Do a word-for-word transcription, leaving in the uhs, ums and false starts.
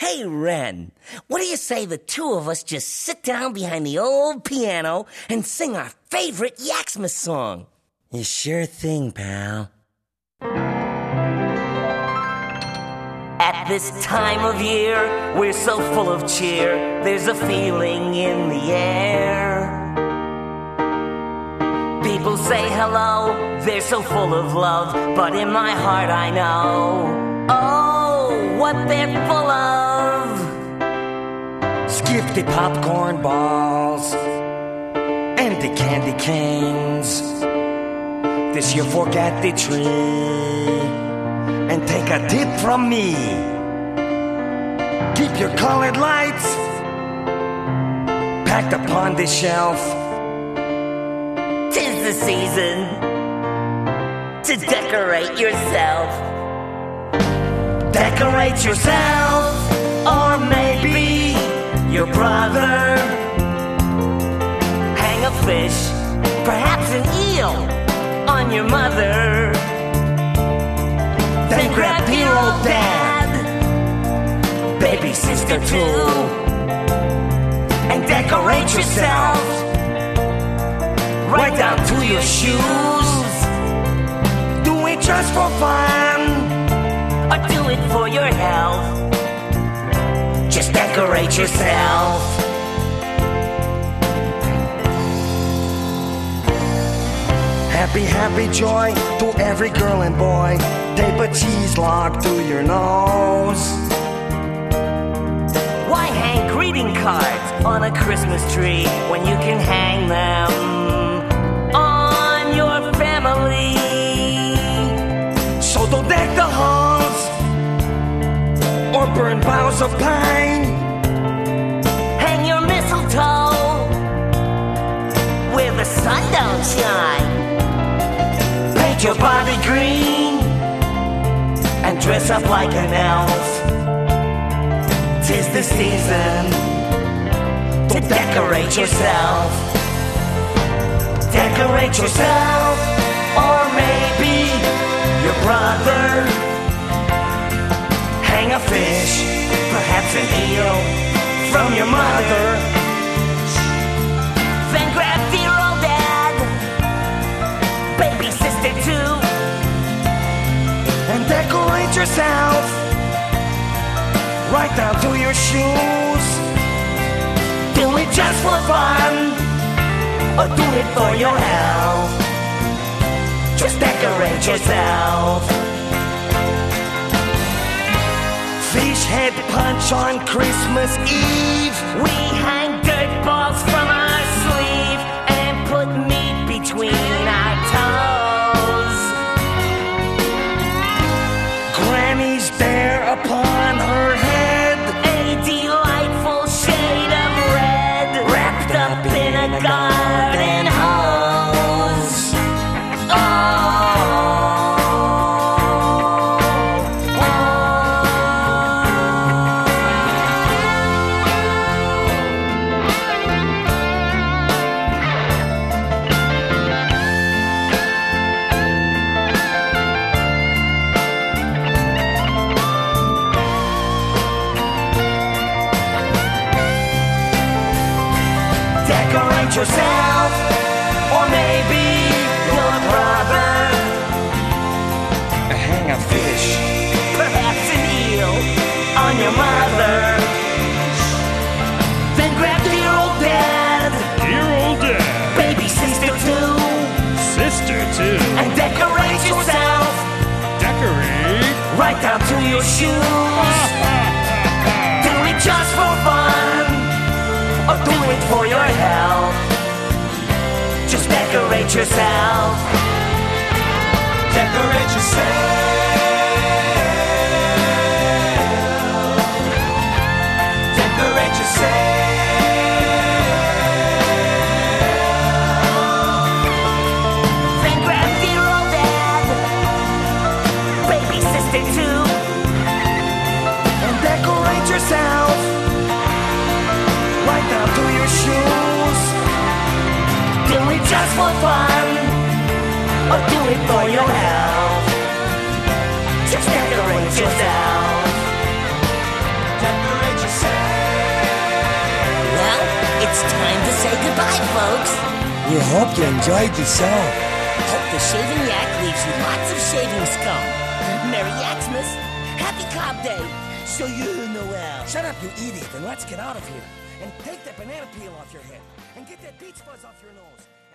Hey, Ren, what do you say the two of us just sit down behind the old piano and sing our favorite Yaxmas song? You sure thing, pal. At this time of year, we're so full of cheer. There's a feeling in the air. People say hello, they're so full of love, but in my heart I know, oh, what they're full of. Skippy popcorn balls and the candy canes. This year forget the tree and take a tip from me. Keep your colored lights packed upon the shelf. Tis the season to decorate yourself. Decorate yourself, or maybe your brother. Hang a fish, perhaps an eel, on your mother. Then grab dear old dad, baby sister too, and decorate yourself right down to your shoes. Do it just for fun, or do it for your health. Just decorate yourself. Happy, happy joy to every girl and boy. Tape a cheese log to your nose. Why hang greeting cards on a Christmas tree when you can hang them on your family? So don't deck the halls or burn boughs of pine. Hang your mistletoe where the sun don't shine. Paint your body green and dress up like an elf. Tis the season to decorate yourself. Decorate yourself, or maybe your brother. Hang a fish, perhaps an eel, from your mother. Then grab dear old dad, baby sister too, and decorate yourself right down to your shoes. Do it just for fun, or do it for your health. Just decorate yourself. Fish head punch on Christmas Eve. We hang dirt balls from our sleeve and put meat between our toes. Granny's there upon her head, a delightful shade of red, wrapped up in a garden hose. Oh. Decorate yourself, or maybe your brother. Hang a fish, perhaps an eel, on your mother. Then grab dear old dad, Dear old dad, baby sister too, sister too. and decorate yourself Decorate. right down to your shoes. Do it just for fun, or do it for your health. Just decorate yourself. Decorate yourself. Decorate yourself. Then grab dear old dad, baby sister too, and decorate yourself right down to your shoes. Do it just for fun, or do it for your health. Just decorate yourself. Decorate It's time to say goodbye, folks. We hope you enjoyed the song. Hope the shaving yak leaves you lots of shaving scum. Merry Yaxmas. Happy Cobb Day. So you Noel. Shut up, you idiot, and let's get out of here. And take that banana peel off your head. And get that beach fuzz off your nose.